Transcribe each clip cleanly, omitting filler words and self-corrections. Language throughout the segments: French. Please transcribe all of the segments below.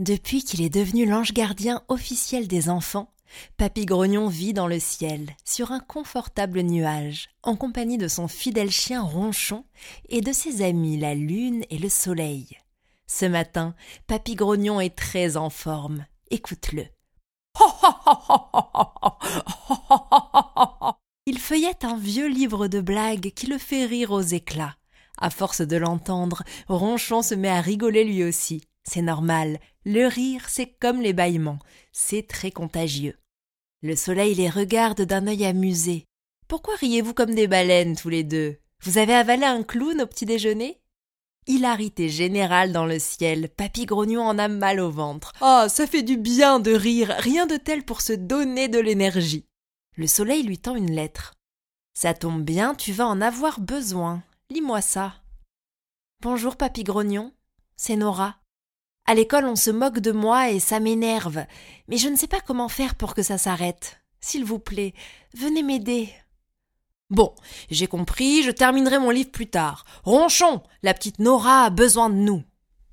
Depuis qu'il est devenu l'ange gardien officiel des enfants, Papy Grognon vit dans le ciel, sur un confortable nuage, en compagnie de son fidèle chien Ronchon et de ses amis la lune et le soleil. Ce matin, Papy Grognon est très en forme. Écoute-le. Il feuillette un vieux livre de blagues qui le fait rire aux éclats. À force de l'entendre, Ronchon se met à rigoler lui aussi. C'est normal, le rire c'est comme les bâillements, c'est très contagieux. Le soleil les regarde d'un œil amusé. Pourquoi riez-vous comme des baleines tous les deux? Vous avez avalé un clown au petit déjeuner? Hilarité générale dans le ciel, Papy Grognon en a mal au ventre. Ah, ça fait du bien de rire, rien de tel pour se donner de l'énergie. Le soleil lui tend une lettre. Ça tombe bien, tu vas en avoir besoin. Lis-moi ça. Bonjour Papy Grognon, c'est Nora. À l'école, on se moque de moi et ça m'énerve, mais je ne sais pas comment faire pour que ça s'arrête. S'il vous plaît, venez m'aider. Bon, j'ai compris, je terminerai mon livre plus tard. Ronchon, la petite Nora a besoin de nous.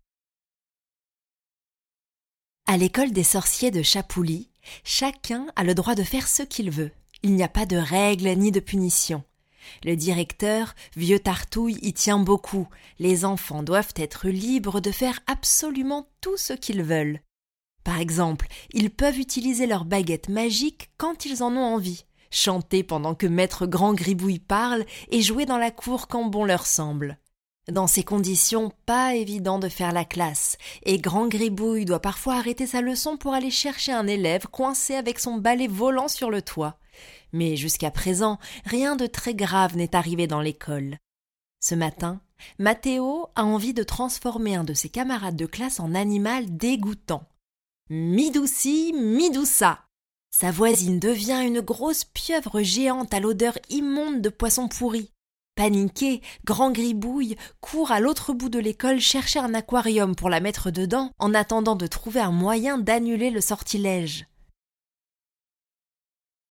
À l'école des sorciers de Chapouly, chacun a le droit de faire ce qu'il veut. Il n'y a pas de règles ni de punitions. Le directeur, vieux Tartouille, y tient beaucoup. Les enfants doivent être libres de faire absolument tout ce qu'ils veulent. Par exemple, ils peuvent utiliser leur baguette magique quand ils en ont envie, chanter pendant que maître Grand Gribouille parle et jouer dans la cour quand bon leur semble. Dans ces conditions, pas évident de faire la classe, et Grand Gribouille doit parfois arrêter sa leçon pour aller chercher un élève coincé avec son balai volant sur le toit. Mais jusqu'à présent, rien de très grave n'est arrivé dans l'école. Ce matin, Mathéo a envie de transformer un de ses camarades de classe en animal dégoûtant. Midoussi, Midoussa. Sa voisine devient une grosse pieuvre géante à l'odeur immonde de poisson pourri. Paniqué, Grand Gribouille court à l'autre bout de l'école chercher un aquarium pour la mettre dedans en attendant de trouver un moyen d'annuler le sortilège.